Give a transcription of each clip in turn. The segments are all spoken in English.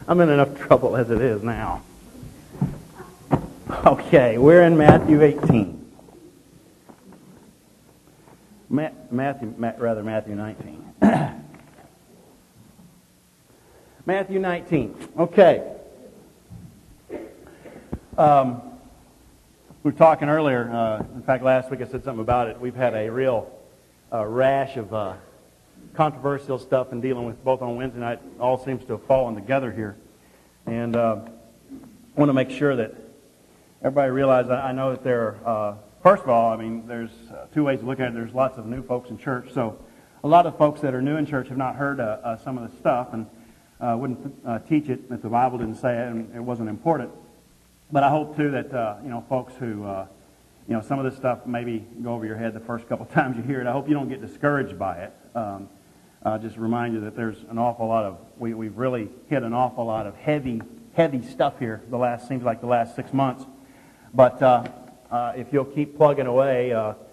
I'm in enough trouble as it is now. Okay, we're in Matthew 18. Matthew 19. Matthew 19. Okay. We were talking earlier, in fact last week I said something about it. We've had a real rash of controversial stuff in dealing with both on Wednesday night. It all seems to have fallen together here. And I want to make sure that everybody realizes, I know that there are, first of all, I mean, there's two ways to look at it. There's lots of new folks in church. So a lot of folks that are new in church have not heard some of the stuff and wouldn't teach it if the Bible didn't say it and it wasn't important. But I hope, too, that, folks who, some of this stuff maybe go over your head the first couple times you hear it. I hope you don't get discouraged by it. Just remind you that there's an awful lot of, we've really hit an awful lot of heavy stuff here seems like the last 6 months. But if you'll keep plugging away,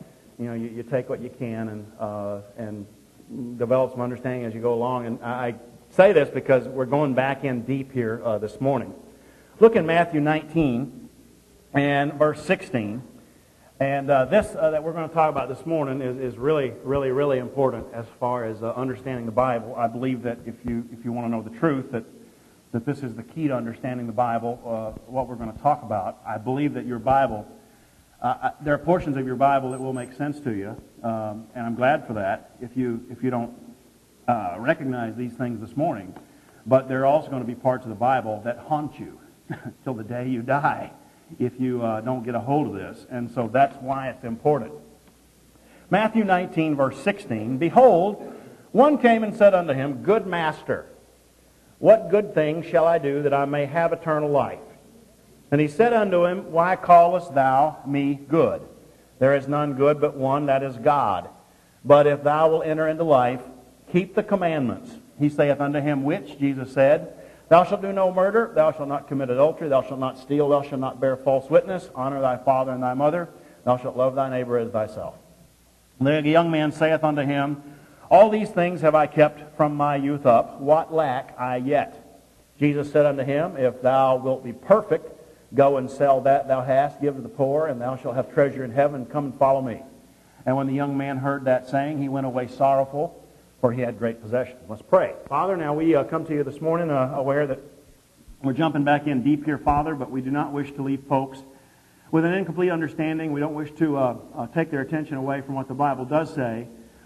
you take what you can and develop some understanding as you go along. And I say this because we're going back in deep here this morning. Look in Matthew 19 and verse 16. And this that we're going to talk about this morning is really, really, really important as far as understanding the Bible. I believe that if you want to know the truth, that this is the key to understanding the Bible, what we're going to talk about. I believe that your Bible, there are portions of your Bible that will make sense to you, and I'm glad for that if you don't recognize these things this morning. But there are also going to be parts of the Bible that haunt you till the day you die if you don't get a hold of this. And so that's why it's important. Matthew 19, verse 16, "Behold, one came and said unto him, Good Master, what good thing shall I do that I may have eternal life? And he said unto him, Why callest thou me good? There is none good but one, that is God. But if thou wilt enter into life, keep the commandments. He saith unto him, Which? Jesus said, Thou shalt do no murder, thou shalt not commit adultery, thou shalt not steal, thou shalt not bear false witness, honor thy father and thy mother, thou shalt love thy neighbor as thyself. The young man saith unto him, All these things have I kept from my youth up, what lack I yet? Jesus said unto him, If thou wilt be perfect, go and sell that thou hast, give to the poor, and thou shalt have treasure in heaven, come and follow me. And when the young man heard that saying, he went away sorrowful, for he had great possessions." Let's pray. Father, now we come to you this morning aware that we're jumping back in deep here, Father, but we do not wish to leave folks with an incomplete understanding. We don't wish to take their attention away from what the Bible does say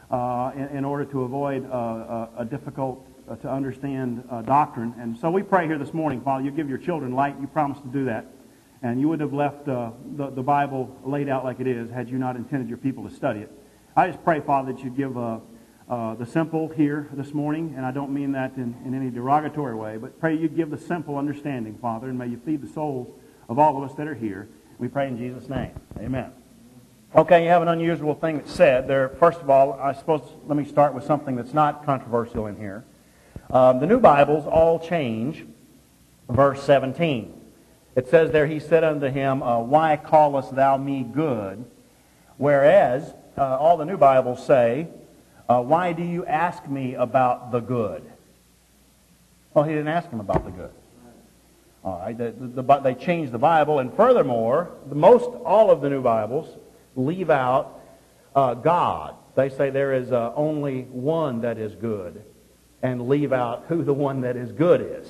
in order to avoid a difficult to understand doctrine. And so we pray here this morning, Father, you give your children light. You promised to do that. And you wouldn't have left the Bible laid out like it is had you not intended your people to study it. I just pray, Father, that you give the simple here this morning, and I don't mean that in any derogatory way, but pray you give the simple understanding, Father, and may you feed the souls of all of us that are here. We pray in Jesus' name. Amen. Okay, you have an unusual thing that's said there. First of all, I suppose let me start with something that's not controversial in here. The new Bibles all change verse 17. It says there, he said unto him, Why callest thou me good? Whereas all the new Bibles say, why do you ask me about the good? Well, he didn't ask him about the good. All right, they changed the Bible, and furthermore, all of the new Bibles leave out God. They say there is only one that is good, and leave out who the one that is good is.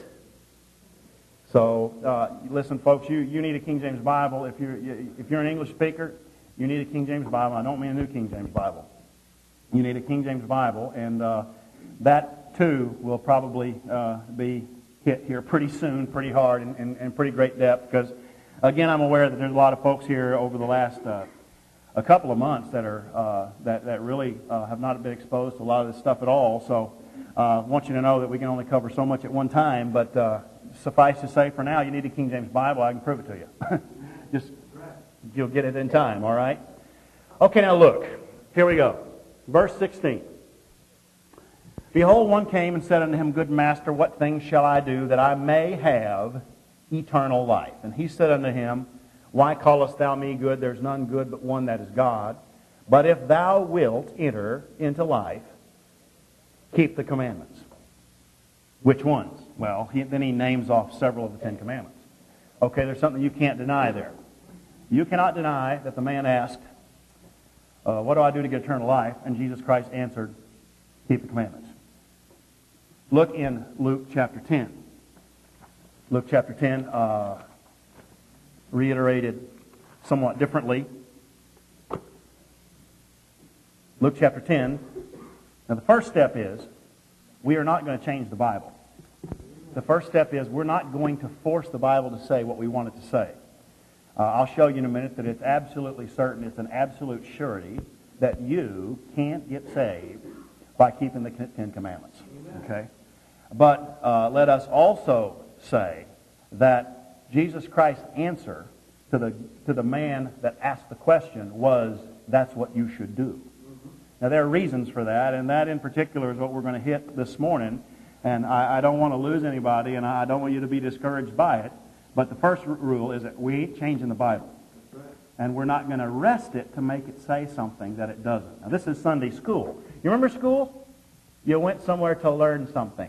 So, listen, folks, you need a King James Bible. If you're an English speaker, you need a King James Bible. I don't mean a New King James Bible. You need a King James Bible, and that, too, will probably be hit here pretty soon, pretty hard, and pretty great depth, because, again, I'm aware that there's a lot of folks here over the last a couple of months that are that really have not been exposed to a lot of this stuff at all, so I want you to know that we can only cover so much at one time, but suffice to say, for now, you need a King James Bible. I can prove it to you. Just, you'll get it in time, all right? Okay, now look. Here we go. Verse 16. "Behold, one came and said unto him, Good Master, what things shall I do that I may have eternal life? And he said unto him, Why callest thou me good? There's none good but one, that is God. But if thou wilt enter into life, keep the commandments." Which ones? Well, then he names off several of the Ten Commandments. Okay, there's something you can't deny there. You cannot deny that the man asked, what do I do to get eternal life? And Jesus Christ answered, keep the commandments. Look in Luke chapter 10. Luke chapter 10, reiterated somewhat differently. Luke chapter 10. Now the first step is, we are not going to change the Bible. The first step is, we're not going to force the Bible to say what we want it to say. I'll show you in a minute that it's absolutely certain, it's an absolute surety, that you can't get saved by keeping the Ten Commandments. Okay? But let us also say that Jesus Christ's answer to the man that asked the question was, that's what you should do. Now there are reasons for that, and that in particular is what we're going to hit this morning. And I don't want to lose anybody, and I don't want you to be discouraged by it. But the first rule is that we ain't changing the Bible. And we're not going to wrest it to make it say something that it doesn't. Now this is Sunday school. You remember school? You went somewhere to learn something.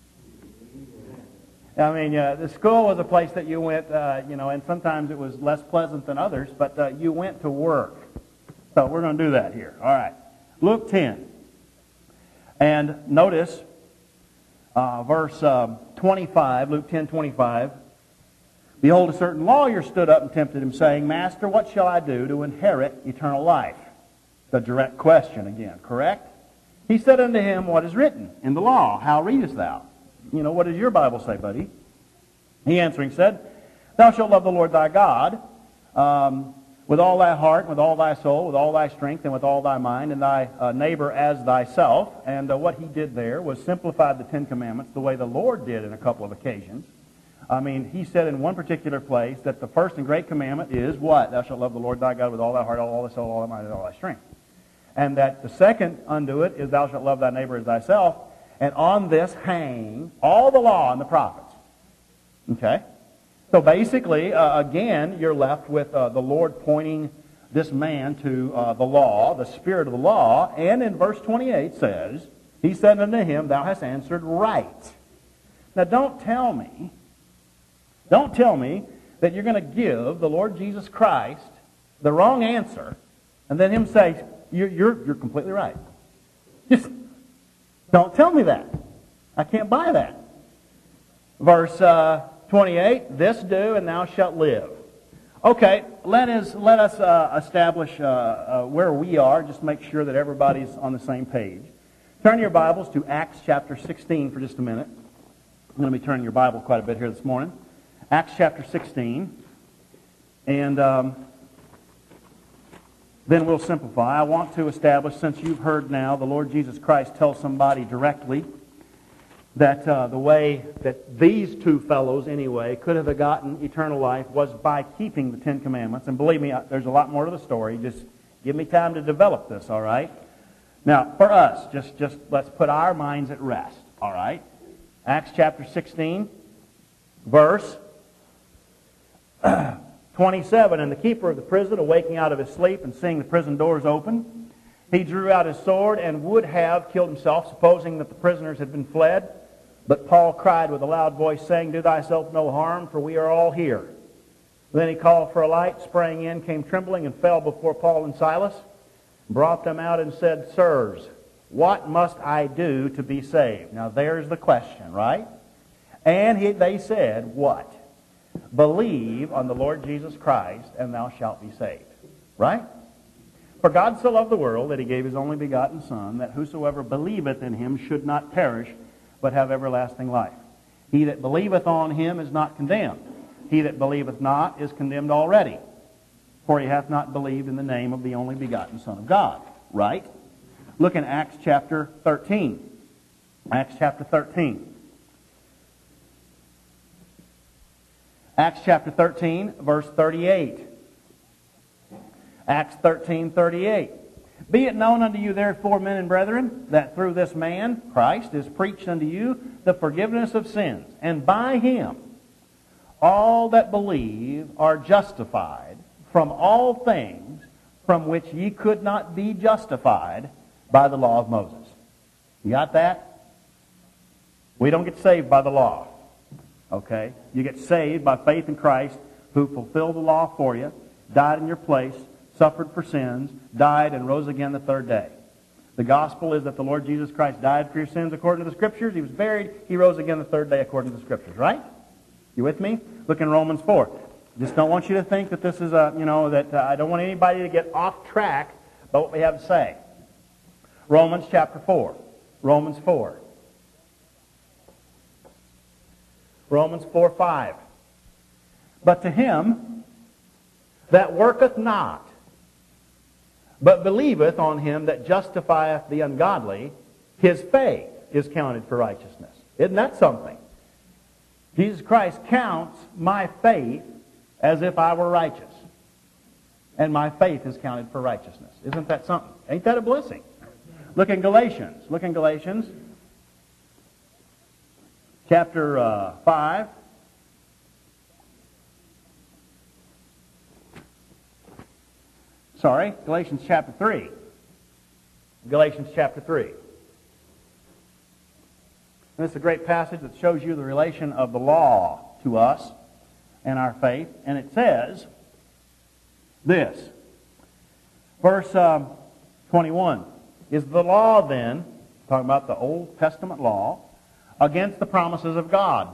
I mean, the school was a place that you went, and sometimes it was less pleasant than others, but you went to work. So we're going to do that here. All right. Luke 10. And notice verse 25, Luke 10:25. Behold, a certain lawyer stood up and tempted him, saying, Master, what shall I do to inherit eternal life? The direct question again, correct? He said unto him, What is written in the law? How readest thou? What does your Bible say, buddy? He answering said, Thou shalt love the Lord thy God with all thy heart, with all thy soul, with all thy strength, and with all thy mind, and thy neighbor as thyself. And what he did there was simplified the Ten Commandments the way the Lord did in a couple of occasions. I mean, he said in one particular place that the first and great commandment is what? Thou shalt love the Lord thy God with all thy heart, all thy soul, all thy mind, and all thy strength. And that the second unto it is thou shalt love thy neighbor as thyself. And on this hang all the law and the prophets. Okay? So basically, again, you're left with the Lord pointing this man to the law, the spirit of the law. And in verse 28 says, He said unto him, Thou hast answered right. Now don't tell me that you're going to give the Lord Jesus Christ the wrong answer and then Him say, you're completely right. Just don't tell me that. I can't buy that. Verse 28, This do, and thou shalt live. Okay, let us establish where we are, just make sure that everybody's on the same page. Turn your Bibles to Acts chapter 16 for just a minute. I'm going to be turning your Bible quite a bit here this morning. Acts chapter 16. And then we'll simplify. I want to establish, since you've heard now the Lord Jesus Christ tell somebody directly that the way that these two fellows, anyway, could have gotten eternal life was by keeping the Ten Commandments. And believe me, there's a lot more to the story. Just give me time to develop this, all right? Now, for us, just let's put our minds at rest, all right? Acts chapter 16, verse 27, And the keeper of the prison, awaking out of his sleep and seeing the prison doors open, he drew out his sword and would have killed himself, supposing that the prisoners had been fled. But Paul cried with a loud voice, saying, Do thyself no harm, for we are all here. Then he called for a light, sprang in, came trembling, and fell before Paul and Silas, brought them out and said, Sirs, what must I do to be saved? Now there's the question, right? And they said, what? Believe on the Lord Jesus Christ, and thou shalt be saved. Right? For God so loved the world that He gave His only begotten Son, that whosoever believeth in Him should not perish, but have everlasting life. He that believeth on Him is not condemned. He that believeth not is condemned already. For he hath not believed in the name of the only begotten Son of God. Right? Look in Acts chapter 13. Acts chapter 13. Acts chapter 13, verse 38. Acts 13:38. Be it known unto you therefore, men and brethren, that through this man, Christ, is preached unto you the forgiveness of sins, and by Him all that believe are justified from all things from which ye could not be justified by the law of Moses. You got that? We don't get saved by the law. Okay? You get saved by faith in Christ, who fulfilled the law for you, died in your place, suffered for sins, died, and rose again the third day. The gospel is that the Lord Jesus Christ died for your sins according to the Scriptures. He was buried. He rose again the third day according to the Scriptures. Right? You with me? Look in Romans 4. Just don't want you to think that this is I don't want anybody to get off track about what we have to say. Romans chapter 4. Romans 4. Romans 4:5. But to him that worketh not, but believeth on him that justifieth the ungodly, his faith is counted for righteousness. Isn't that something? Jesus Christ counts my faith as if I were righteous. And my faith is counted for righteousness. Isn't that something? Ain't that a blessing? Look in Galatians. Look in Galatians chapter 5. Sorry, Galatians chapter 3. Galatians chapter 3. And this is a great passage that shows you the relation of the law to us and our faith. And it says this. Verse 21. Is the law then, talking about the Old Testament law, against the promises of God?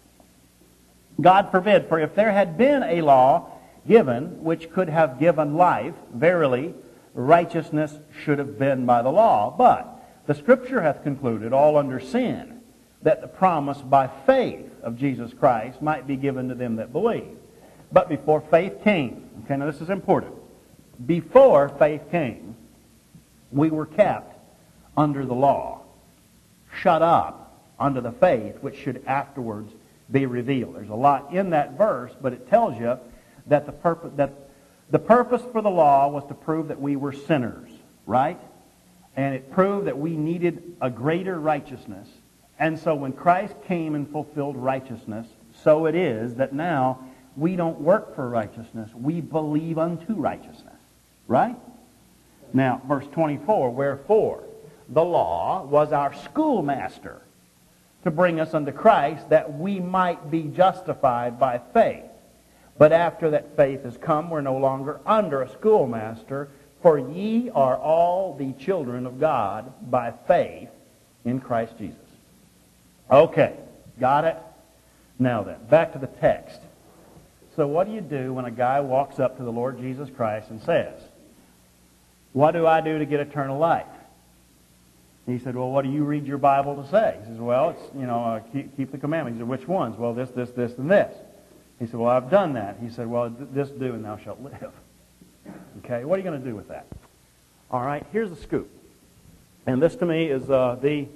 God forbid, for if there had been a law given which could have given life, verily righteousness should have been by the law. But the Scripture hath concluded all under sin, that the promise by faith of Jesus Christ might be given to them that believe. But before faith came, okay, now this is important. Before faith came, we were kept under the law, shut up under the faith which should afterwards be revealed. There's a lot in that verse, but it tells you that the purpose for the law was to prove that we were sinners, right? And it proved that we needed a greater righteousness. And so when Christ came and fulfilled righteousness, so it is that now we don't work for righteousness. We believe unto righteousness, right? Now, verse 24, wherefore the law was our schoolmaster to bring us unto Christ, that we might be justified by faith. But after that faith is come, we're no longer under a schoolmaster, for ye are all the children of God by faith in Christ Jesus. Okay, got it? Now then, back to the text. So what do you do when a guy walks up to the Lord Jesus Christ and says, what do I do to get eternal life? And he said, well, what do you read your Bible to say? He says, well, it's, keep the commandments. He said, which ones? Well, this, and this. He said, well, I've done that. He said, well, this do and thou shalt live. Okay, what are you going to do with that? All right, here's the scoop. And this to me is the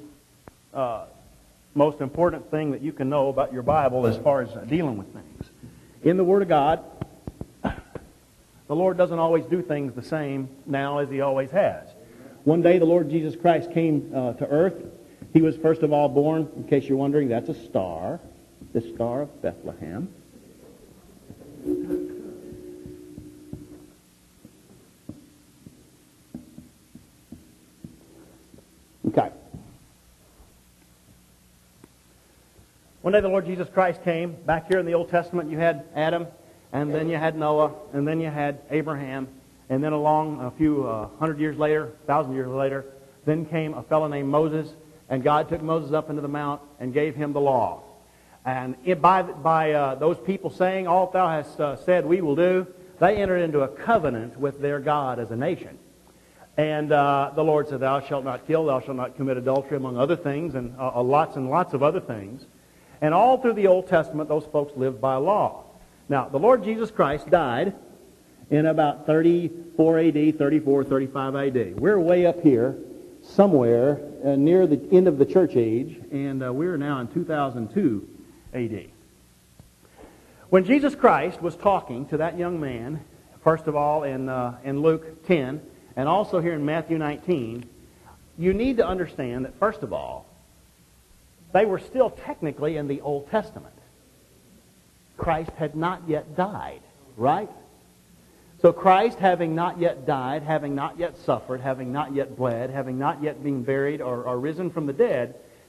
most important thing that you can know about your Bible as far as dealing with things. In the Word of God, the Lord doesn't always do things the same now as He always has. One day the Lord Jesus Christ came to earth. He was first of all born, in case you're wondering, that's a star. The Star of Bethlehem. Okay. One day the Lord Jesus Christ came. Back here in the Old Testament you had Adam, and then you had Noah, and then you had Abraham, and then along a few 100 years later, 1,000 years later, then came a fellow named Moses, and God took Moses up into the mount and gave him the law. And by those people saying, all thou hast said we will do, they entered into a covenant with their God as a nation. And the Lord said, thou shalt not kill, thou shalt not commit adultery, among other things, and lots of other things. And all through the Old Testament, those folks lived by law. Now, the Lord Jesus Christ died in about 34 A.D., 34, 35 A.D. We're way up here, somewhere near the end of the church age, and we're now in 2002 A.D. When Jesus Christ was talking to that young man, first of all in Luke 10, and also here in Matthew 19, you need to understand that, first of all, they were still technically in the Old Testament. Christ had not yet died, right? So Christ, having not yet died, having not yet suffered, having not yet bled, having not yet been buried or risen from the dead,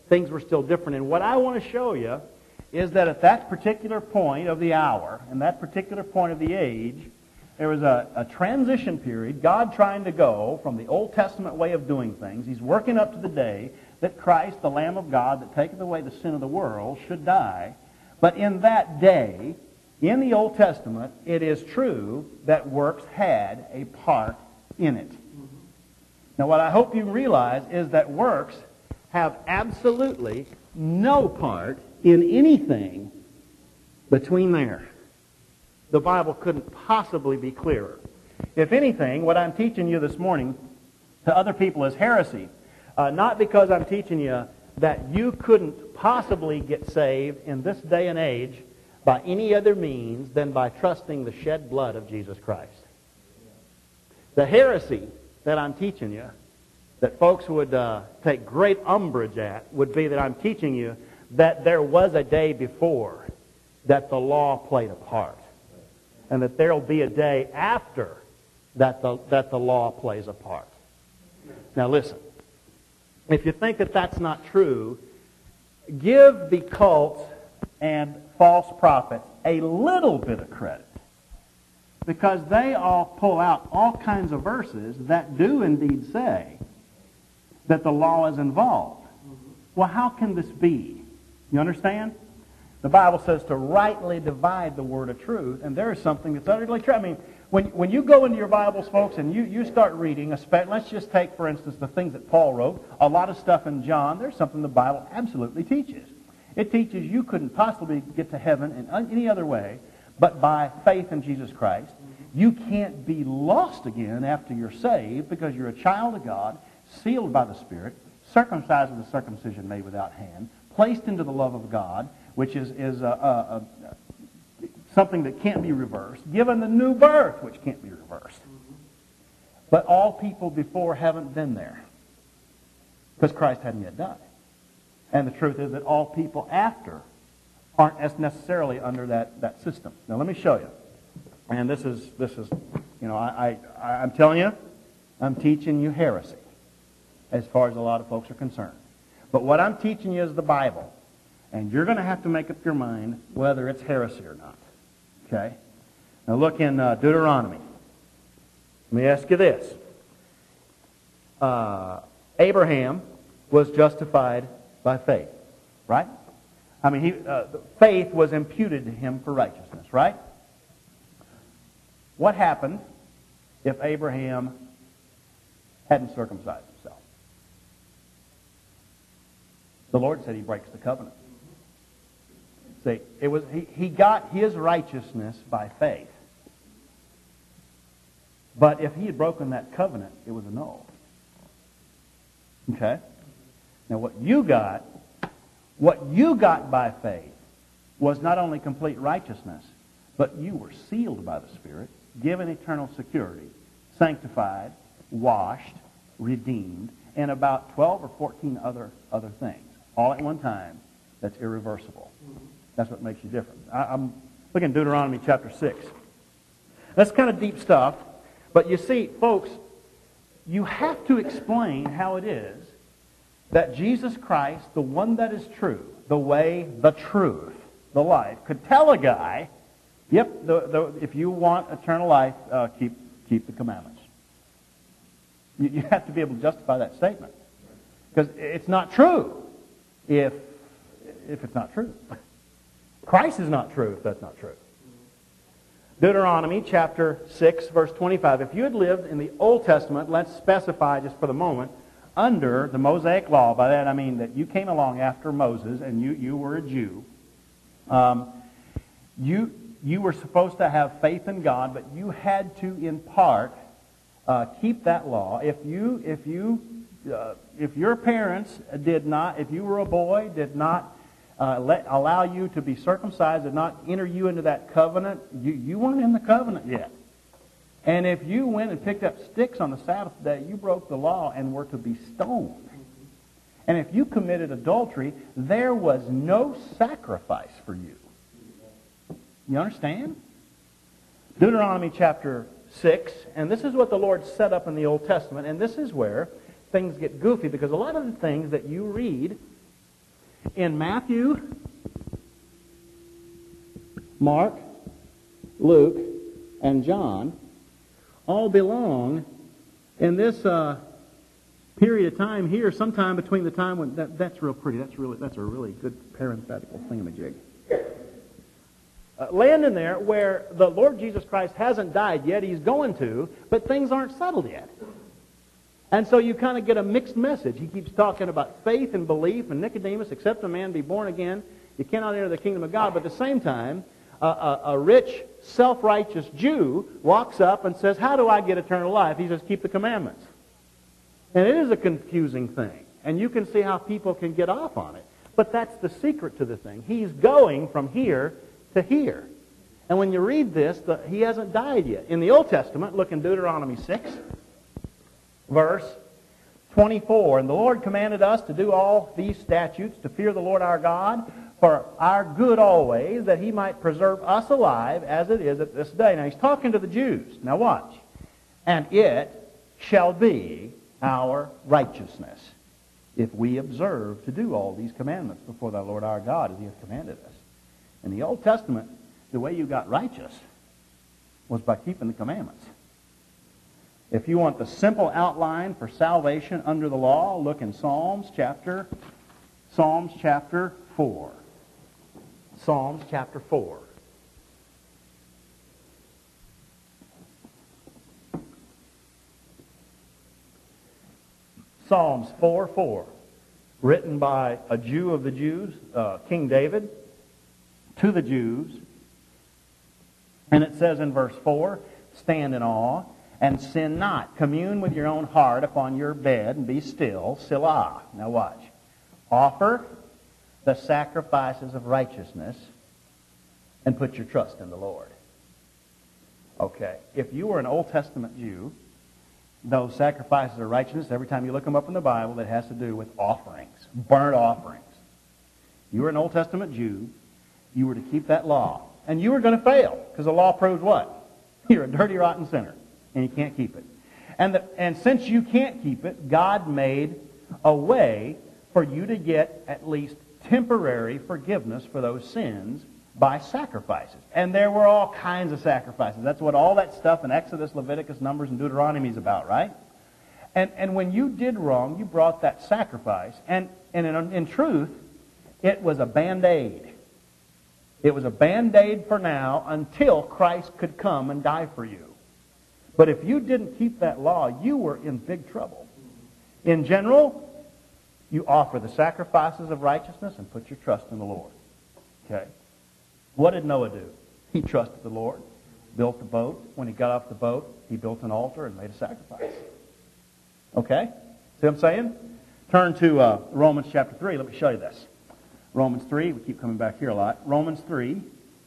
things were still different. And what I want to show you is that at that particular point of the hour, and that particular point of the age, there was a transition period, God trying to go from the Old Testament way of doing things. He's working up to the day that Christ, the Lamb of God that taketh away the sin of the world, should die. But in that day, in the Old Testament, it is true that works had a part in it. Now, what I hope you realize is that works have absolutely no part in anything between there. The Bible couldn't possibly be clearer. If anything, what I'm teaching you this morning to other people is heresy. Not because I'm teaching you that you couldn't possibly get saved in this day and age by any other means than by trusting the shed blood of Jesus Christ. The heresy that I'm teaching you, that folks would take great umbrage at, would be that I'm teaching you that there was a day before that the law played a part, and that there will be a day after that the law plays a part. Now listen, if you think that that's not true, give the cults and false prophets a little bit of credit, because they all pull out all kinds of verses that do indeed say that the law is involved. Well, how can this be? You understand? The Bible says to rightly divide the word of truth, and there is something that's utterly true. I mean, when you go into your Bibles, folks, and you start reading, let's just take, for instance, the things that Paul wrote, a lot of stuff in John, there's something the Bible absolutely teaches. It teaches you couldn't possibly get to heaven in any other way but by faith in Jesus Christ. You can't be lost again after you're saved because you're a child of God, sealed by the Spirit, circumcised with a circumcision made without hand, placed into the love of God, which is something that can't be reversed, given the new birth, which can't be reversed. But all people before haven't been there because Christ hadn't yet died. And the truth is that all people after aren't as necessarily under that system. Now let me show you. And this is I'm telling you, I'm teaching you heresy as far as a lot of folks are concerned. But what I'm teaching you is the Bible. And you're going to have to make up your mind whether it's heresy or not. Okay? Now look in Deuteronomy. Let me ask you this. Abraham was justified by faith, right? I mean, faith was imputed to him for righteousness, right? What happened if Abraham hadn't circumcised himself? The Lord said he breaks the covenant. See, he got his righteousness by faith. But if he had broken that covenant, it was annulled. Okay? Now what you got by faith was not only complete righteousness, but you were sealed by the Spirit, given eternal security, sanctified, washed, redeemed, and about 12 or 14 other things, all at one time. That's irreversible. That's what makes you different. I'm looking at Deuteronomy chapter 6. That's kind of deep stuff, but you see, folks, you have to explain how it is that Jesus Christ, the one that is true, the way, the truth, the life, could tell a guy, yep, if you want eternal life, keep the commandments. You have to be able to justify that statement. Because it's not true if it's not true. Christ is not true if that's not true. Deuteronomy chapter 6, verse 25. If you had lived in the Old Testament, let's specify just for the moment, under the Mosaic law, by that I mean that you came along after Moses and you were a Jew. You were supposed to have faith in God, but you had to, in part, keep that law. If your parents did not, if you were a boy, did not allow you to be circumcised, did not enter you into that covenant, you weren't in the covenant yet. And if you went and picked up sticks on the Sabbath day, you broke the law and were to be stoned. And if you committed adultery, there was no sacrifice for you. You understand? Deuteronomy chapter 6, and this is what the Lord set up in the Old Testament, and this is where things get goofy, because a lot of the things that you read In Matthew, Mark, Luke, and John all belong in this period of time here, sometime between the time when that's real pretty. That's a really good parenthetical thingamajig. Land in there where the Lord Jesus Christ hasn't died yet. He's going to, but things aren't settled yet. And so you kind of get a mixed message. He keeps talking about faith and belief, and Nicodemus, except a man be born again, you cannot enter the kingdom of God. But at the same time, a rich, self-righteous Jew walks up and says, how do I get eternal life? He says, keep the commandments. And it is a confusing thing. And you can see how people can get off on it. But that's the secret to the thing. He's going from here to here. And when you read this, he hasn't died yet. In the Old Testament, look in Deuteronomy 6, verse 24. And the Lord commanded us to do all these statutes, to fear the Lord our God, for our good always, that he might preserve us alive as it is at this day. Now he's talking to the Jews. Now watch. And it shall be our righteousness, if we observe to do all these commandments before the Lord our God, as he has commanded us. In the Old Testament, the way you got righteous was by keeping the commandments. If you want the simple outline for salvation under the law, look in Psalms chapter 4. Psalms chapter 4. Psalms 4:4, written by a Jew of the Jews, King David, to the Jews. And it says in verse 4, stand in awe and sin not. Commune with your own heart upon your bed and be still. Selah. Now watch. Offer the sacrifices of righteousness and put your trust in the Lord. Okay. If you were an Old Testament Jew, those sacrifices of righteousness, every time you look them up in the Bible, that has to do with offerings, burnt offerings. You were an Old Testament Jew. You were to keep that law. And you were going to fail, because the law proves what? You're a dirty, rotten sinner, and you can't keep it. And since you can't keep it, God made a way for you to get at least temporary forgiveness for those sins by sacrifices. And there were all kinds of sacrifices. That's what all that stuff in Exodus, Leviticus, Numbers, and Deuteronomy is about, right? And when you did wrong, you brought that sacrifice. And in truth, it was a Band-Aid. It was a Band-Aid for now until Christ could come and die for you. But if you didn't keep that law, you were in big trouble. In general, you offer the sacrifices of righteousness and put your trust in the Lord. Okay? What did Noah do? He trusted the Lord, built the boat. When he got off the boat, he built an altar and made a sacrifice. Okay? See what I'm saying? Turn to Romans chapter 3. Let me show you this. Romans 3. We keep coming back here a lot. Romans 3.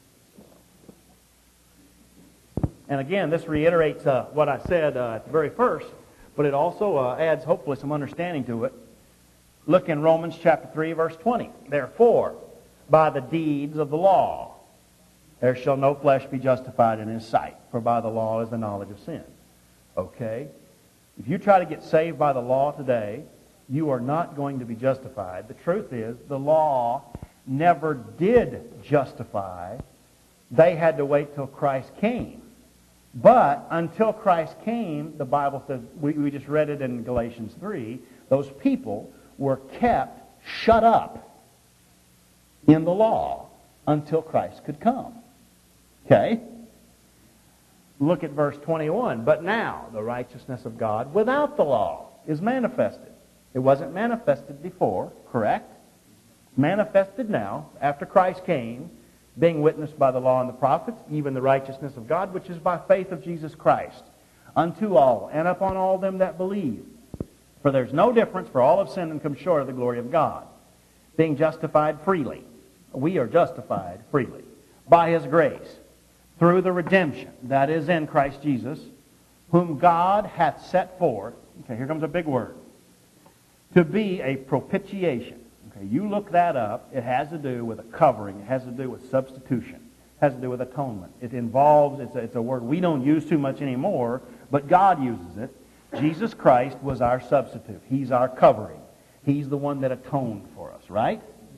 And again, this reiterates what I said at the very first, but it also adds, hopefully, some understanding to it. Look in Romans chapter 3, verse 20. Therefore, by the deeds of the law, there shall no flesh be justified in his sight, for by the law is the knowledge of sin. Okay? If you try to get saved by the law today, you are not going to be justified. The truth is, the law never did justify. They had to wait till Christ came. But until Christ came, the Bible says, we just read it in Galatians 3, those people were kept shut up in the law until Christ could come. Okay? Look at verse 21. But now the righteousness of God without the law is manifested. It wasn't manifested before, correct? Manifested now, after Christ came, being witnessed by the law and the prophets, even the righteousness of God, which is by faith of Jesus Christ, unto all, and upon all them that believe. For there's no difference, for all have sinned and come short of the glory of God, being justified freely. We are justified freely by His grace, through the redemption that is in Christ Jesus, whom God hath set forth, okay, here comes a big word, to be a propitiation. Okay, you look that up. It has to do with a covering. It has to do with substitution. It has to do with atonement. It involves, it's a word we don't use too much anymore, but God uses it. Jesus Christ was our substitute. He's our covering. He's the one that atoned for us, right?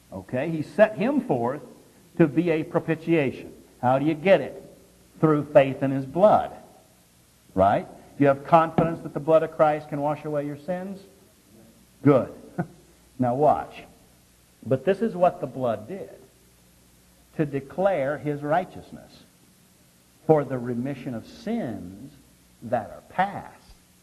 Okay? He set him forth to be a propitiation. How do you get it? Through faith in his blood. Right? Do you have confidence that the blood of Christ can wash away your sins? Good. Now watch. But this is what the blood did. To declare his righteousness for the remission of sins that are past.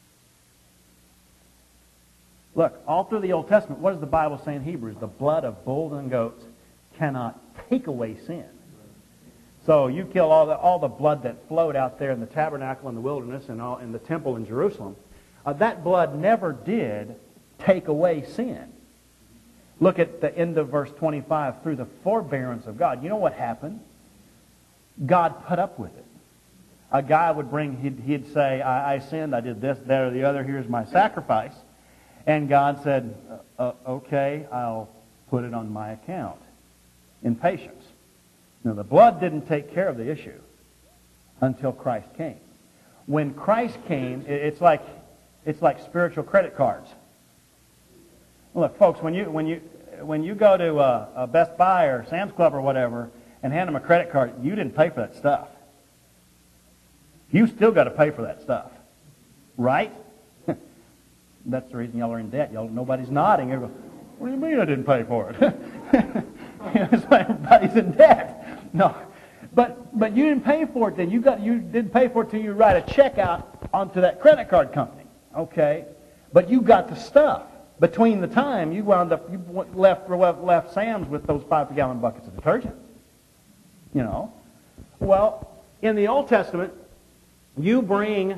Look, all through the Old Testament, what does the Bible say in Hebrews? The blood of bulls and goats cannot take away sin. So you kill all the blood that flowed out there in the tabernacle in the wilderness and in the temple in Jerusalem. That blood never did take away sin. Look at the end of verse 25. Through the forbearance of God. You know what happened? God put up with it. A guy would he'd say, I sinned, I did this, that, or the other, here's my sacrifice. And God said, okay, I'll put it on my account in patience. Now, the blood didn't take care of the issue until Christ came. When Christ came, it's like spiritual credit cards. Look, folks, when you go to a Best Buy or Sam's Club or whatever and hand them a credit card, you didn't pay for that stuff. You still got to pay for that stuff, right? That's the reason y'all are in debt. Nobody's nodding. Everybody, what do you mean I didn't pay for it? It's like everybody's in debt. No, but you didn't pay for it. Then you didn't pay for it till you write a check out onto that credit card company. Okay, but you got the stuff. Between the time you left Sam's with those 5-gallon buckets of detergent. You know, well, in the Old Testament, you bring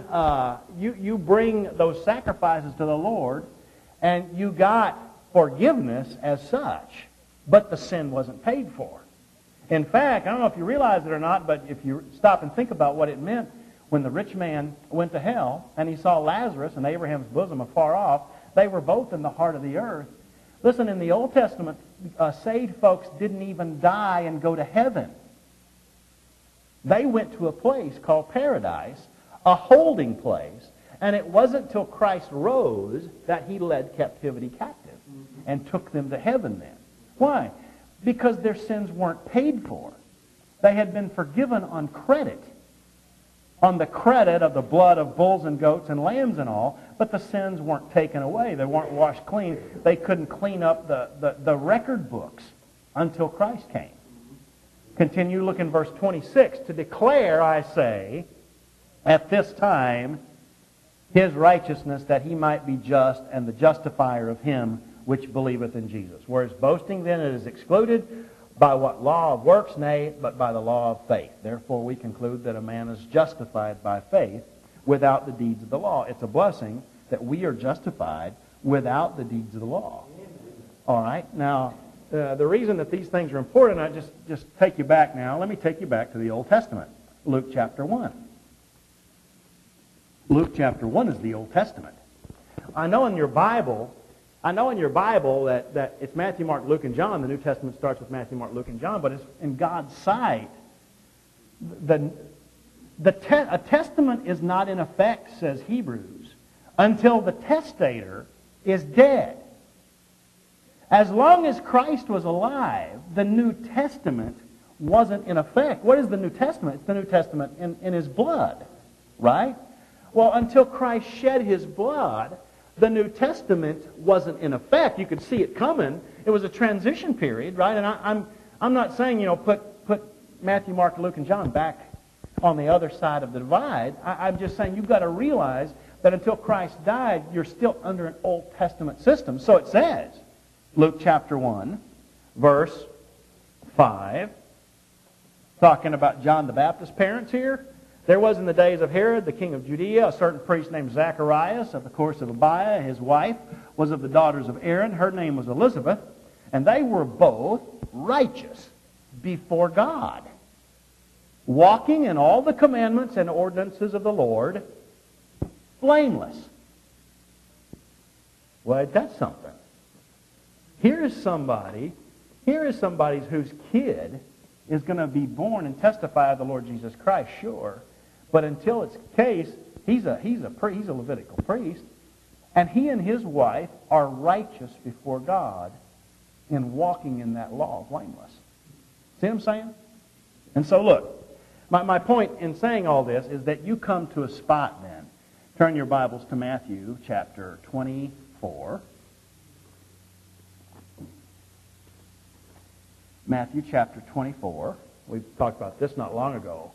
those sacrifices to the Lord, and you got forgiveness as such, but the sin wasn't paid for. In fact, I don't know if you realize it or not, but if you stop and think about what it meant when the rich man went to hell and he saw Lazarus in Abraham's bosom afar off, they were both in the heart of the earth. Listen, in the Old Testament, saved folks didn't even die and go to heaven. They went to a place called paradise, a holding place, and it wasn't till Christ rose that he led captivity captive and took them to heaven then. Why? Because their sins weren't paid for. They had been forgiven on credit. On the credit of the blood of bulls and goats and lambs and all, but the sins weren't taken away. They weren't washed clean. They couldn't clean up the record books until Christ came. Continue, look in verse 26. To declare, I say, at this time, his righteousness, that he might be just and the justifier of him which believeth in Jesus. Whereas boasting then it is excluded, by what law of works? Nay, but by the law of faith. Therefore we conclude that a man is justified by faith without the deeds of the law. It's a blessing that we are justified without the deeds of the law. All right? Now, the reason that these things are important, I just take you back now. Let me take you back to the Old Testament. Luke chapter 1. Luke chapter 1 is the Old Testament. I know in your Bible that it's Matthew, Mark, Luke, and John. The New Testament starts with Matthew, Mark, Luke, and John, but it's in God's sight. A testament is not in effect, says Hebrews, until the testator is dead. As long as Christ was alive, the New Testament wasn't in effect. What is the New Testament? It's the New Testament in his blood, right? Well, until Christ shed his blood, the New Testament wasn't in effect. You could see it coming. It was a transition period, right? And I'm not saying, put Matthew, Mark, Luke, and John back on the other side of the divide. I'm just saying you've got to realize that until Christ died, you're still under an Old Testament system. So it says, Luke chapter 1, verse 5, talking about John the Baptist's parents here. There was in the days of Herod, the king of Judea, a certain priest named Zacharias of the course of Abiah. His wife was of the daughters of Aaron. Her name was Elizabeth. And they were both righteous before God, walking in all the commandments and ordinances of the Lord, blameless. Well, that's something. Here is somebody whose kid is going to be born and testify of the Lord Jesus Christ, sure. But until it's the case, he's a Levitical priest, and he and his wife are righteous before God in walking in that law blameless. See what I'm saying? And so look, my point in saying all this is that you come to a spot then. Turn your Bibles to Matthew chapter 24. Matthew chapter 24. We talked about this not long ago.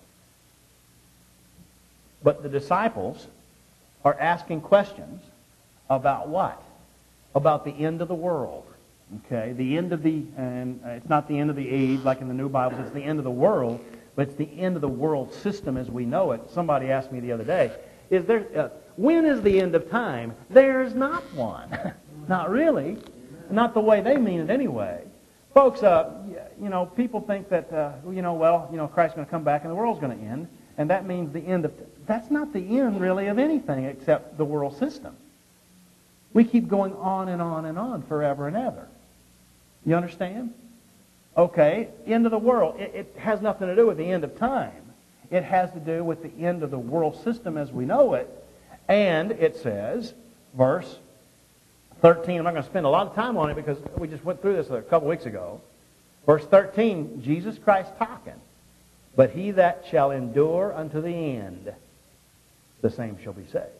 But the disciples are asking questions about what? About the end of the world. Okay, the end of the, and it's not the end of the age like in the New Bibles, it's the end of the world, but it's the end of the world system as we know it. Somebody asked me the other day, when is the end of time? There's not one. Not really. Not the way they mean it anyway. Folks, people think that, Christ's going to come back and the world's going to end, and that means the end of, that's not the end really of anything except the world system. We keep going on and on and on forever and ever. You understand? Okay, end of the world. It has nothing to do with the end of time. It has to do with the end of the world system as we know it. And it says, verse 13, I'm not going to spend a lot of time on it because we just went through this a couple weeks ago. Verse 13, Jesus Christ talking. But he that shall endure unto the end, the same shall be saved.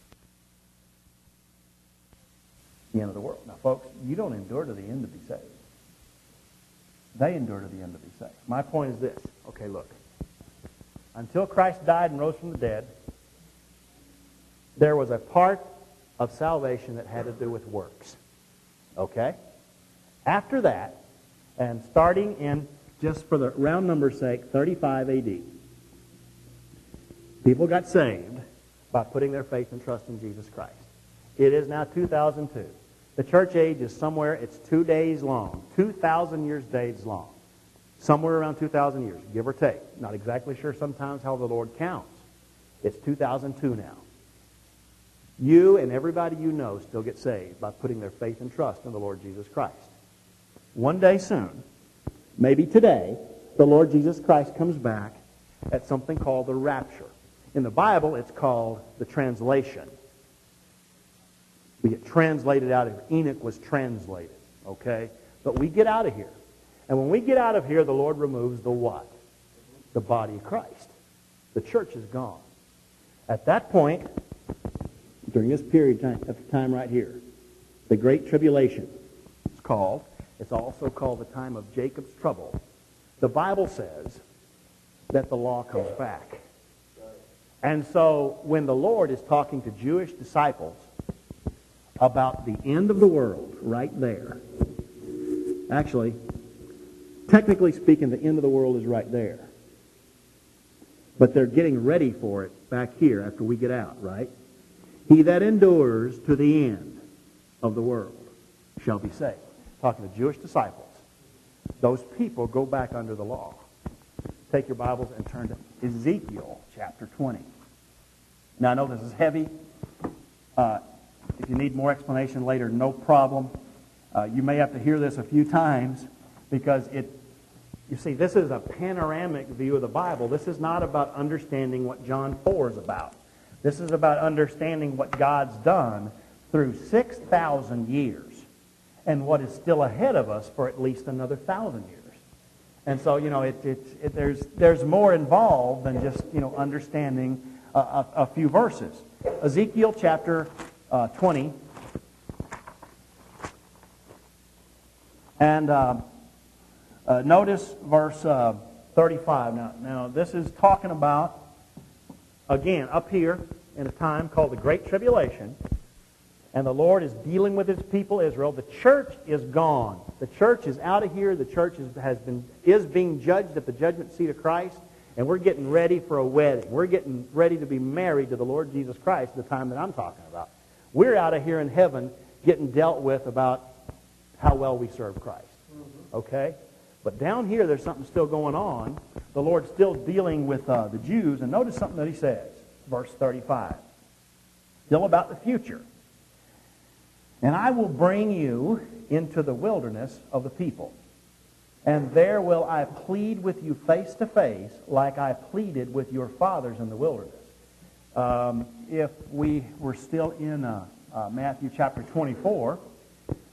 The end of the world. Now, folks, you don't endure to the end to be saved. They endure to the end to be saved. My point is this. Okay, look. Until Christ died and rose from the dead, there was a part of salvation that had to do with works. Okay? After that, and starting in, just for the round number's sake, 35 A.D., people got saved by putting their faith and trust in Jesus Christ. It is now 2002. The church age is somewhere, it's 2 days long. 2,000 years days long. Somewhere around 2,000 years, give or take. Not exactly sure sometimes how the Lord counts. It's 2002 now. You and everybody you know still get saved by putting their faith and trust in the Lord Jesus Christ. One day soon, maybe today, the Lord Jesus Christ comes back at something called the rapture. In the Bible, it's called the translation. We get translated out of here. Enoch was translated, okay? But we get out of here. And when we get out of here, the Lord removes the what? The body of Christ. The church is gone. At that point, during this period of time right here, the Great Tribulation is called. It's also called the time of Jacob's trouble. The Bible says that the law comes back. And so when the Lord is talking to Jewish disciples about the end of the world right there, actually, technically speaking, the end of the world is right there. But they're getting ready for it back here after we get out, right? He that endures to the end of the world shall be saved. Talking to Jewish disciples. Those people go back under the law. Take your Bibles and turn to Ezekiel chapter 20. Now, I know this is heavy. If you need more explanation later, no problem. You may have to hear this a few times because you see, this is a panoramic view of the Bible. This is not about understanding what John 4 is about. This is about understanding what God's done through 6,000 years and what is still ahead of us for at least another 1,000 years. And so, there's more involved than just, understanding a few verses. Ezekiel chapter 20. And notice verse 35. Now, this is talking about, again, up here in a time called the Great Tribulation. And the Lord is dealing with His people, Israel. The church is gone. The church is out of here. The church is being judged at the judgment seat of Christ. And we're getting ready for a wedding. We're getting ready to be married to the Lord Jesus Christ at the time that I'm talking about. We're out of here in heaven getting dealt with about how well we serve Christ. Okay? But down here, there's something still going on. The Lord's still dealing with the Jews. And notice something that He says, verse 35. Still about the future. And I will bring you into the wilderness of the people. And there will I plead with you face to face like I pleaded with your fathers in the wilderness. If we were still in Matthew chapter 24,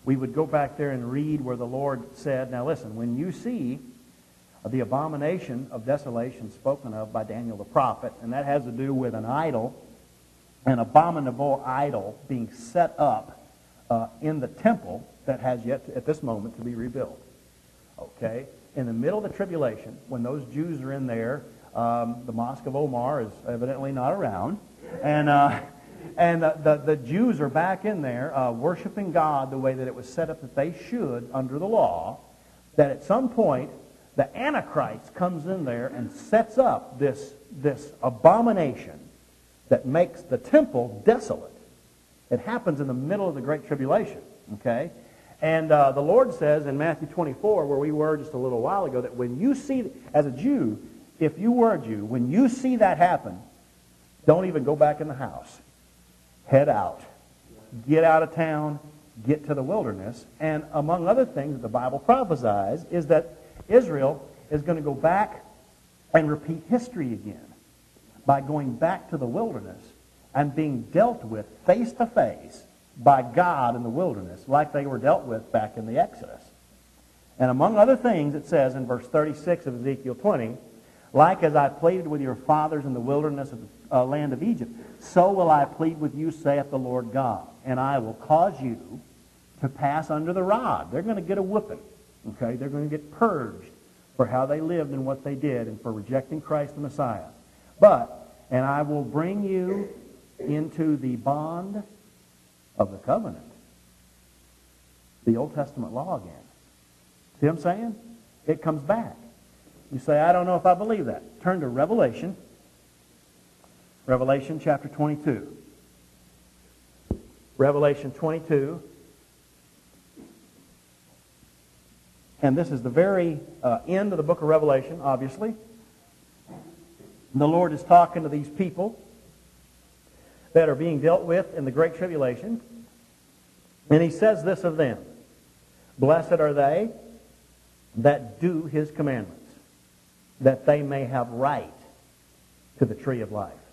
we would go back there and read where the Lord said, now listen, when you see the abomination of desolation spoken of by Daniel the prophet, and that has to do with an idol, an abominable idol being set up in the temple that has yet, at this moment, to be rebuilt. Okay? In the middle of the tribulation, when those Jews are in there, the Mosque of Omar is evidently not around, and the Jews are back in there worshiping God the way that it was set up that they should under the law, that at some point the Antichrist comes in there and sets up this abomination that makes the temple desolate. It happens in the middle of the Great Tribulation. Okay? And the Lord says in Matthew 24, where we were just a little while ago, that when you see, as a Jew, if you were a Jew, when you see that happen, don't even go back in the house. Head out. Get out of town. Get to the wilderness. And among other things the Bible prophesies is that Israel is going to go back and repeat history again by going back to the wilderness and being dealt with face to face by God in the wilderness like they were dealt with back in the Exodus. And among other things, it says in verse 36 of Ezekiel 20, like as I pleaded with your fathers in the wilderness of the land of Egypt, so will I plead with you, saith the Lord God, and I will cause you to pass under the rod. They're going to get a whipping. Okay? They're going to get purged for how they lived and what they did and for rejecting Christ the Messiah. And I will bring you into the bond of the covenant. The Old Testament law again. See what I'm saying? It comes back. You say, I don't know if I believe that. Turn to Revelation. Revelation chapter 22. Revelation 22. And this is the very end of the book of Revelation, obviously. The Lord is talking to these people that are being dealt with in the Great Tribulation. And He says this of them, blessed are they that do His commandments, that they may have right to the tree of life.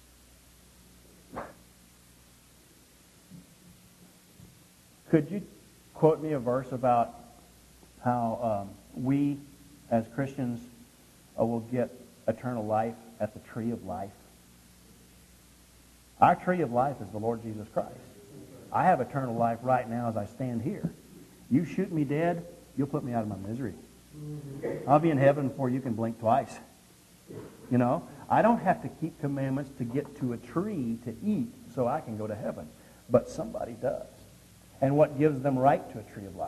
Could you quote me a verse about how we as Christians will get eternal life at the tree of life? Our tree of life is the Lord Jesus Christ. I have eternal life right now as I stand here. You shoot me dead, you'll put me out of my misery. I'll be in heaven before you can blink twice. You know, I don't have to keep commandments to get to a tree to eat so I can go to heaven. But somebody does. And what gives them right to a tree of life?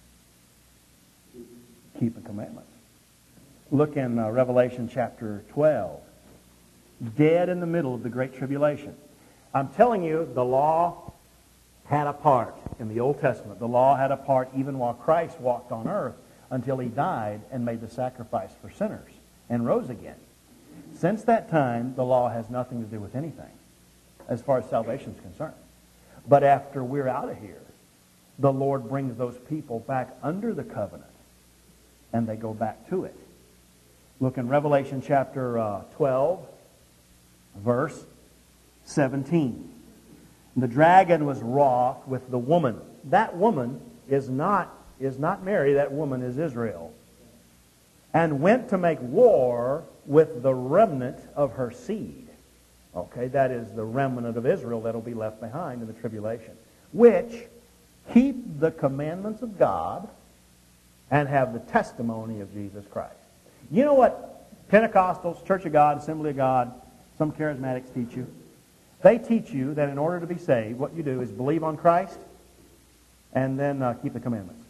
Keeping commandments. Look in Revelation chapter 12. Dead in the middle of the Great Tribulation. I'm telling you, the law had a part in the Old Testament. The law had a part even while Christ walked on earth until He died and made the sacrifice for sinners and rose again. Since that time, the law has nothing to do with anything as far as salvation is concerned. But after we're out of here, the Lord brings those people back under the covenant and they go back to it. Look in Revelation chapter 12, verse 17. The dragon was wroth with the woman. That woman is not Mary. That woman is Israel. And went to make war with the remnant of her seed. Okay, that is the remnant of Israel that will be left behind in the tribulation. Which keep the commandments of God and have the testimony of Jesus Christ. You know what Pentecostals, Church of God, Assembly of God, some charismatics teach you? They teach you that in order to be saved, what you do is believe on Christ and then keep the commandments.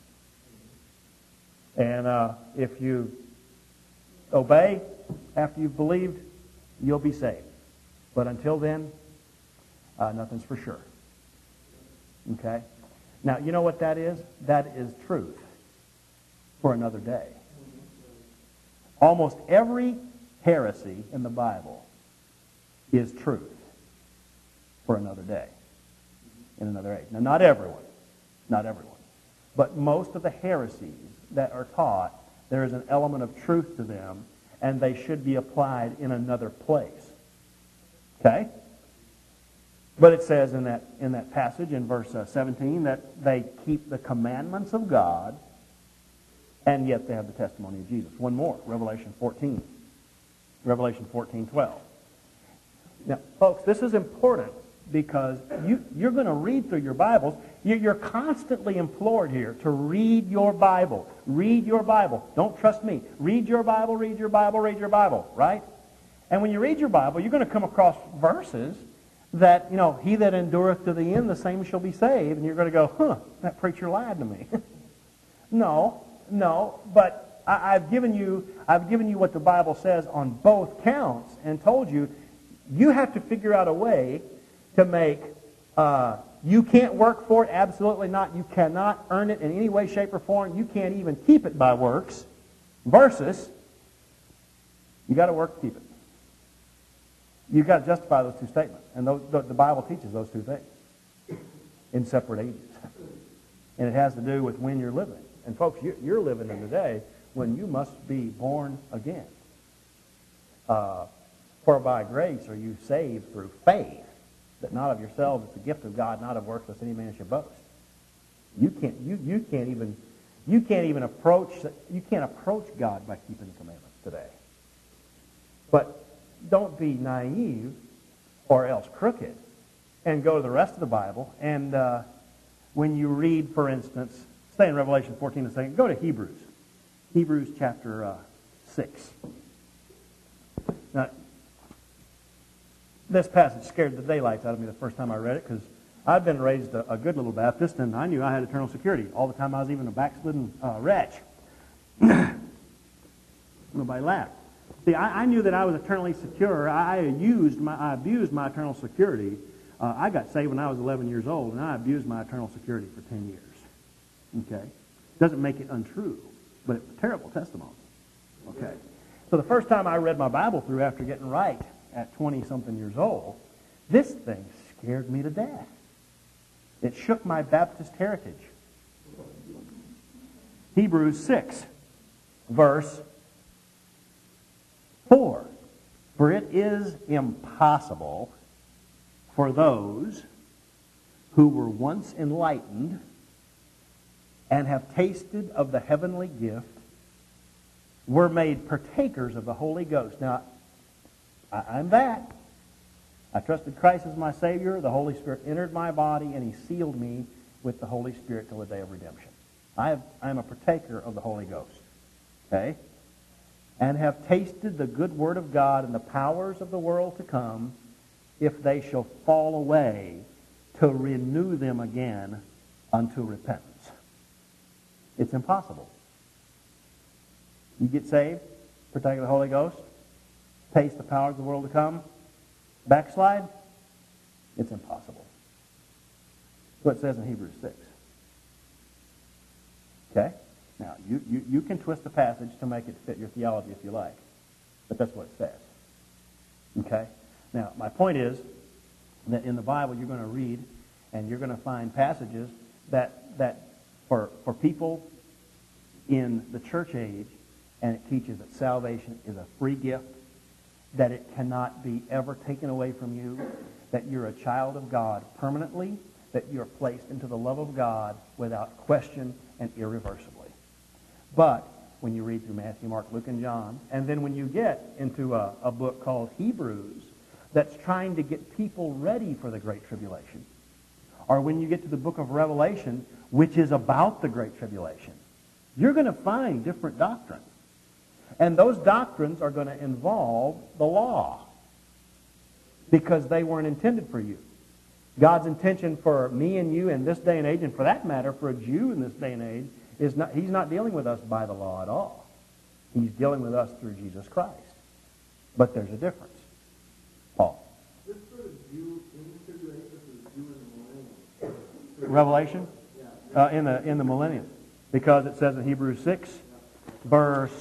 And if you obey after you've believed, you'll be saved. But until then, nothing's for sure. Okay? Now, you know what that is? That is truth for another day. Almost every heresy in the Bible is truth for another day, in another age. Now, not everyone. But most of the heresies that are taught, there is an element of truth to them, and they should be applied in another place. Okay? But it says in that passage in verse 17 that they keep the commandments of God, and yet they have the testimony of Jesus. One more, Revelation 14. Revelation 14:12. Now, folks, this is important because you're going to read through your Bibles. You're constantly implored here to read your Bible. Read your Bible. Don't trust me. Read your Bible, read your Bible, read your Bible, right? And when you read your Bible, you're going to come across verses that, he that endureth to the end, the same shall be saved. And you're going to go, that preacher lied to me. No, but I've given you what the Bible says on both counts and told you have to figure out a way to make, you can't work for it, absolutely not. You cannot earn it in any way, shape, or form. You can't even keep it by works, versus you got to work to keep it. You've got to justify those two statements. And the Bible teaches those two things in separate ages. And it has to do with when you're living. And folks, you're living in the day when you must be born again. For by grace are you saved through faith, that not of yourselves, it's the gift of God, not of works, lest any man should boast. You can't approach God by keeping the commandments today. But don't be naive or else crooked and go to the rest of the Bible. And when you read, for instance, stay in Revelation 14 a second, go to Hebrews. Hebrews chapter 6. Now, this passage scared the daylights out of me the first time I read it because I'd been raised a good little Baptist and I knew I had eternal security all the time I was even a backslidden wretch. Nobody laughed. See, I knew that I was eternally secure. I abused my eternal security. I got saved when I was 11 years old, and I abused my eternal security for 10 years. Okay? Doesn't make it untrue, but it's a terrible testimony. Okay? So the first time I read my Bible through after getting right at 20-something years old, this thing scared me to death. It shook my Baptist heritage. Hebrews 6, verse 4. For it is impossible for those who were once enlightened and have tasted of the heavenly gift, were made partakers of the Holy Ghost. Now, I'm that. I trusted Christ as my Savior. The Holy Spirit entered my body, and He sealed me with the Holy Spirit till the day of redemption. I am a partaker of the Holy Ghost. Okay? And have tasted the good word of God and the powers of the world to come, if they shall fall away, to renew them again unto repentance. It's impossible. You get saved, partake of the Holy Ghost, taste the powers of the world to come, backslide, it's impossible. That's what it says in Hebrews 6. Okay? Now, you can twist the passage to make it fit your theology if you like, but that's what it says. Okay? Now, my point is that in the Bible you're going to read and you're going to find passages that for people in the church age, and it teaches that salvation is a free gift, that it cannot be ever taken away from you, that you're a child of God permanently, that you're placed into the love of God without question and irreversibly. But when you read through Matthew, Mark, Luke, and John, and then when you get into a book called Hebrews that's trying to get people ready for the Great Tribulation, or when you get to the book of Revelation, which is about the Great Tribulation, you're going to find different doctrines. And those doctrines are going to involve the law because they weren't intended for you. God's intention for me and you in this day and age, and for that matter, for a Jew in this day and age, is not, He's not dealing with us by the law at all. He's dealing with us through Jesus Christ. But there's a difference. Paul. This sort of Jew in the tribulation is Jew in the millennium. Revelation? In the millennium. Because it says in Hebrews 6, verse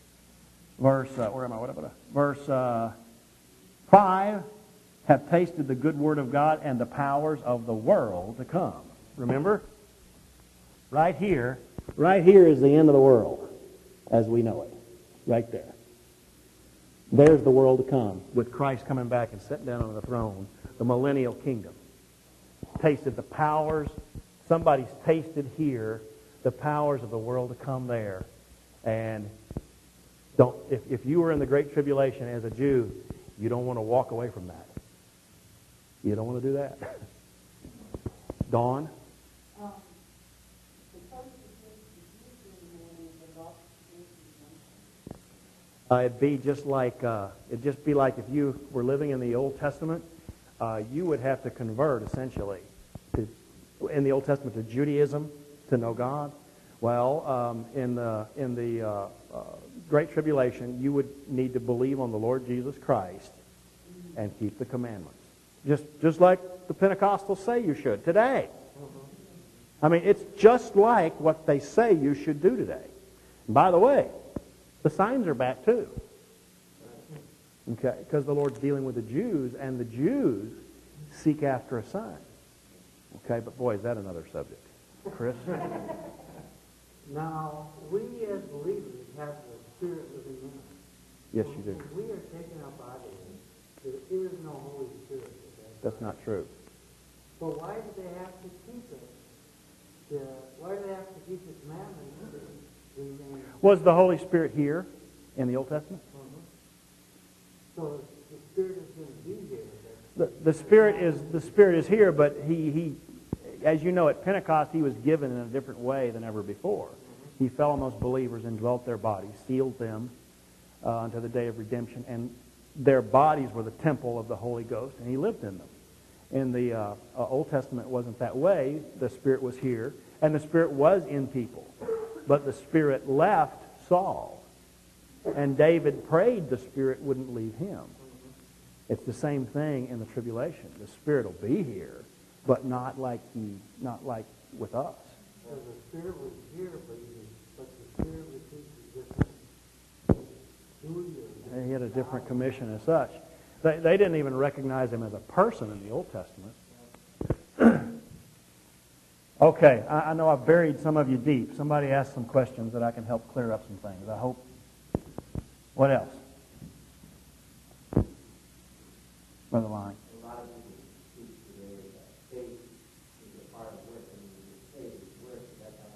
5, have tasted the good word of God and the powers of the world to come. Remember? Right here is the end of the world as we know it. Right there. There's the world to come, with Christ coming back and sitting down on the throne, the millennial kingdom. tasted the powers. Somebody's tasted here the powers of the world to come there. And if you were in the Great Tribulation as a Jew, you don't want to walk away from that. You don't want to do that. Dawn? It'd just be like if you were living in the Old Testament, you would have to convert essentially in the Old Testament to Judaism to know God. Well, in the Great Tribulation, you would need to believe on the Lord Jesus Christ and keep the commandments, just like the Pentecostals say you should today. I mean, it's just like what they say you should do today. And by the way, the signs are back too. Okay, because the Lord's dealing with the Jews, and the Jews seek after a sign. Okay, but boy, is that another subject. Chris? Now, we as believers have the Spirit living in us. Yes, you do. When we are taken up by the Lord, there is no Holy Spirit. That's not true. So why do they have to keep it? Why do they have to keep the commandments? Was the Holy Spirit here in the Old Testament? So the Spirit is going to be here. The Spirit is here, but he, as you know, at Pentecost he was given in a different way than ever before. He fell on those believers and dwelt their bodies, sealed them unto the day of redemption, and their bodies were the temple of the Holy Ghost, and he lived in them. In the Old Testament, it wasn't that way. The Spirit was here, and the Spirit was in people, but the Spirit left Saul, and David prayed the Spirit wouldn't leave him. It's the same thing in the tribulation. The Spirit will be here, but not like with us. So the Spirit was here, but the Spirit was different. He had a different commission as such. They didn't even recognize him as a person in the Old Testament. Okay, I know I've buried some of you deep. Somebody asked some questions that I can help clear up some things, I hope. What else? Brother Line. A lot of people speak today that faith is a part of work, and faith is work, so that's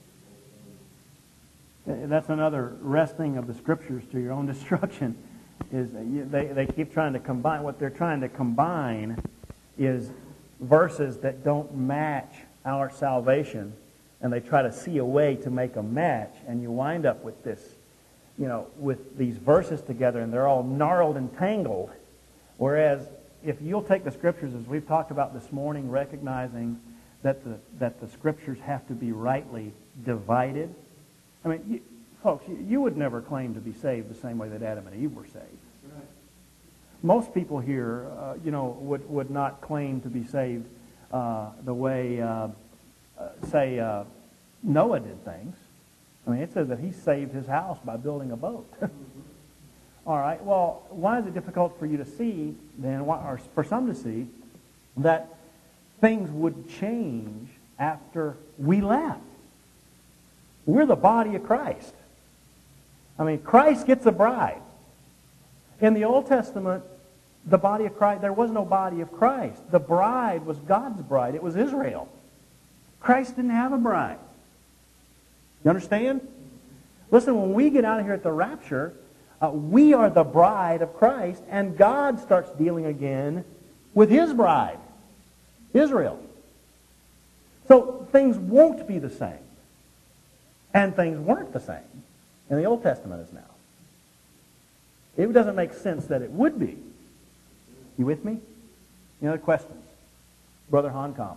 how I can. That's another wresting of the Scriptures to your own destruction. Is they keep trying to combine. What they're trying to combine is verses that don't match our salvation, and they try to see a way to make a match, and you wind up with this, with these verses together, and they're all gnarled and tangled. Whereas if you'll take the Scriptures, as we've talked about this morning, recognizing that the Scriptures have to be rightly divided. I mean, folks, you would never claim to be saved the same way that Adam and Eve were saved. Right. Most people here, would not claim to be saved the way, say, Noah did things. I mean, it says that he saved his house by building a boat. All right, well, why is it difficult for you to see, then, or for some to see, that things would change after we left? We're the body of Christ. I mean, Christ gets a bride. In the Old Testament, the body of Christ, there was no body of Christ. The bride was God's bride. It was Israel. Christ didn't have a bride. You understand? Listen, when we get out of here at the rapture, we are the bride of Christ, and God starts dealing again with His bride, Israel. So things won't be the same. And things weren't the same in the Old Testament as now. It doesn't make sense that it would be. You with me? Any other questions? Brother Honkamp.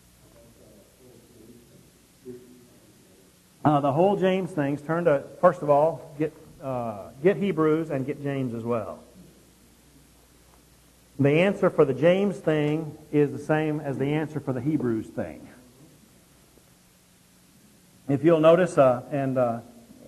The whole James things, turn to, first of all, get Hebrews and get James as well. The answer for the James thing is the same as the answer for the Hebrews thing. If you'll notice, the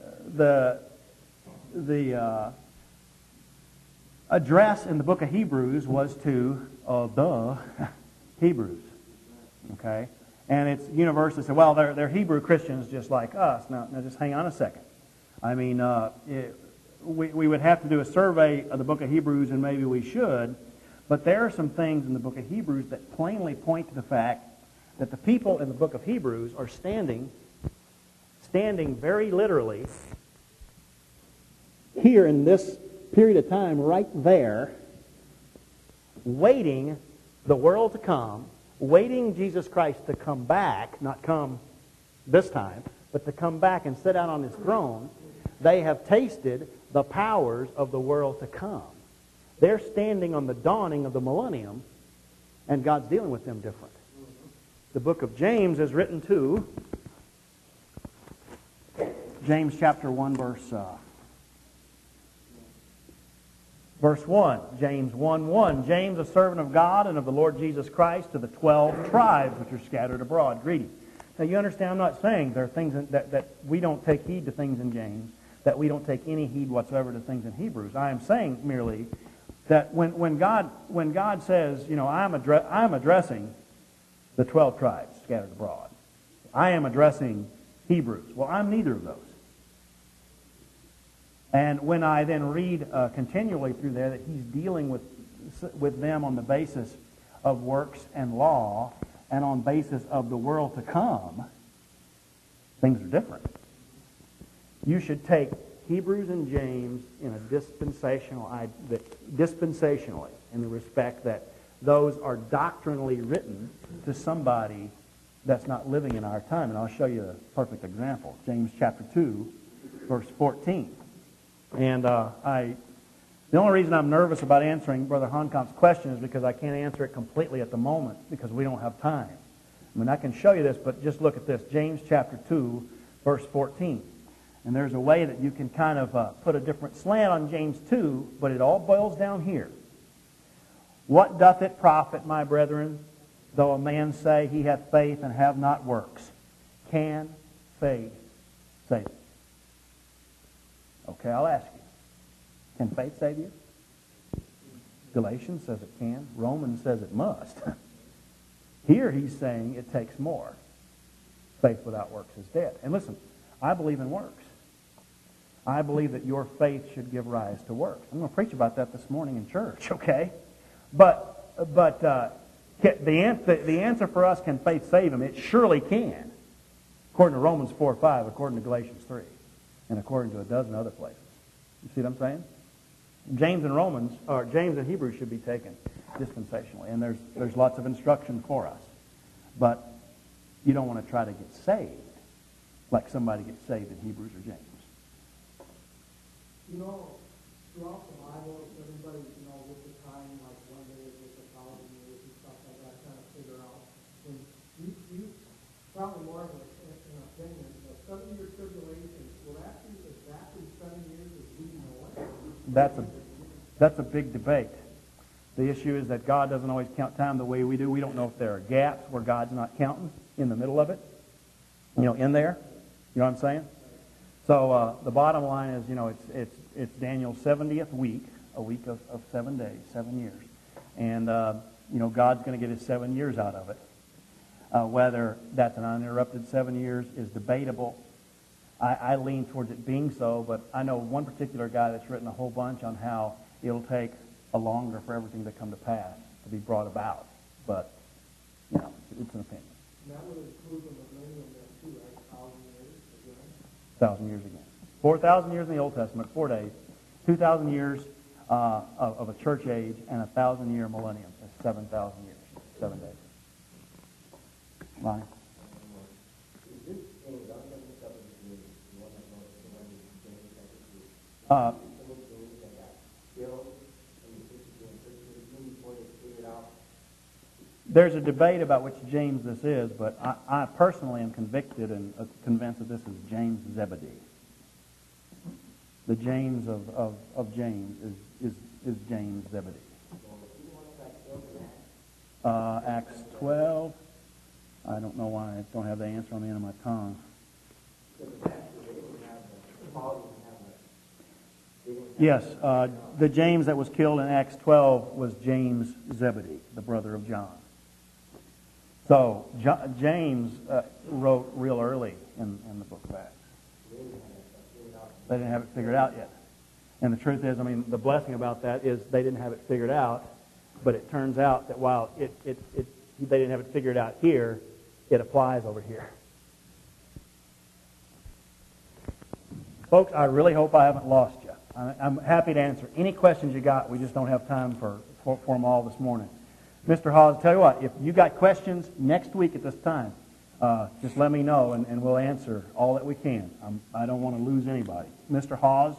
address in the book of Hebrews was to the Hebrews. Okay? And it's universal. So, well, they're Hebrew Christians just like us. Now just hang on a second. I mean, we would have to do a survey of the book of Hebrews, and maybe we should. But there are some things in the book of Hebrews that plainly point to the fact that the people in the book of Hebrews are standing very literally here in this period of time right there, waiting the world to come, waiting Jesus Christ to come back, not come this time, but to come back and sit down on his throne. They have tasted the powers of the world to come. They're standing on the dawning of the millennium, and God's dealing with them different. The book of James is written to James chapter 1, verse 1. James 1:1. James, a servant of God and of the Lord Jesus Christ, to the 12 tribes which are scattered abroad. Greeting. Now you understand, I'm not saying there are things that we don't take heed to things in James, that we don't take any heed whatsoever to things in Hebrews. I am saying merely that when God says, you know, I'm addressing the 12 tribes scattered abroad, I am addressing Hebrews. Well, I'm neither of those. And when I then read continually through there that he's dealing with them on the basis of works and law and on basis of the world to come, things are different. You should take Hebrews and James in a dispensationally, in the respect that those are doctrinally written to somebody that's not living in our time. And I'll show you a perfect example. James chapter 2, verse 14. And the only reason I'm nervous about answering Brother Honkamp's question is because I can't answer it completely at the moment because we don't have time. I mean, I can show you this, but just look at this. James chapter 2, verse 14. And there's a way that you can kind of put a different slant on James 2, but it all boils down here. What doth it profit, my brethren, though a man say he hath faith and have not works? Can faith save him? Okay, I'll ask you. Can faith save you? Galatians says it can. Romans says it must. Here he's saying it takes more. Faith without works is dead. And listen, I believe in works. I believe that your faith should give rise to works. I'm going to preach about that this morning in church, okay? But the answer for us, can faith save him? It surely can. According to Romans 4:5, according to Galatians 3, and according to a dozen other places. You see what I'm saying? James and Hebrews should be taken dispensationally, and there's lots of instruction for us. But you don't want to try to get saved like somebody gets saved in Hebrews or James. You know, throughout the Bible, everybody, with the time, like one day is with 1,000 years and stuff like that, trying to figure out. And you probably more of an opinion, the 7-year tribulation will that be exactly 7 years as we know it? That's a big debate. The issue is that God doesn't always count time the way we do. We don't know if there are gaps where God's not counting in the middle of it, in there. You know what I'm saying? So the bottom line is, it's Daniel's 70th week, a week of 7 days, 7 years. And, God's going to get his 7 years out of it. Whether that's an uninterrupted 7 years is debatable. I lean towards it being so, but I know one particular guy that's written a whole bunch on how it'll take a longer for everything to come to pass, to be brought about. But, it's an opinion. And that would include the millennium then too, right? 1,000 years again? 1,000 years again. 4,000 years in the Old Testament, 4 days. 2,000 years of a church age, and 1,000-year millennium. That's 7,000 years, 7 days. Ronnie? There's a debate about which James this is, but I personally am convicted and convinced that this is James Zebedee. The James of James is James Zebedee. Acts 12. I don't know why I don't have the answer on the end of my tongue. Yes, the James that was killed in Acts 12 was James Zebedee, the brother of John. So James wrote real early in the book of Acts. They didn't have it figured out yet. And the truth is, the blessing about that is they didn't have it figured out. But it turns out that while they didn't have it figured out here, it applies over here. Folks, I really hope I haven't lost you. I'm happy to answer any questions you got. We just don't have time for them all this morning. Mr. Hawes, tell you what, if you got questions next week at this time, just let me know, and we'll answer all that we can. I don't want to lose anybody. Mr. Hawes?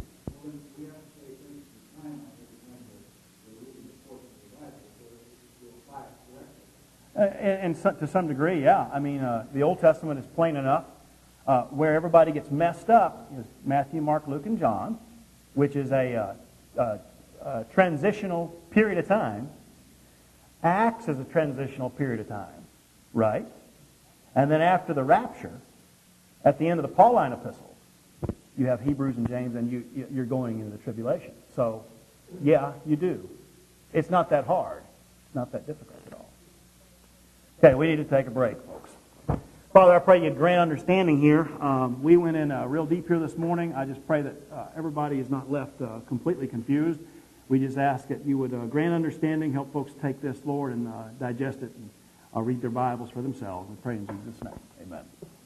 And to some degree, yeah. I mean, the Old Testament is plain enough. Where everybody gets messed up is Matthew, Mark, Luke, and John, which is a transitional period of time. Acts is a transitional period of time, right? And then after the rapture, at the end of the Pauline epistles, you have Hebrews and James, and you're going into the tribulation. So, yeah, you do. It's not that hard. It's not that difficult at all. Okay, we need to take a break, folks. Father, I pray you grant understanding here. We went in real deep here this morning. I just pray that everybody is not left completely confused. We just ask that you would grant understanding, help folks take this, Lord, and digest it and read their Bibles for themselves. We pray in Jesus' name. Amen.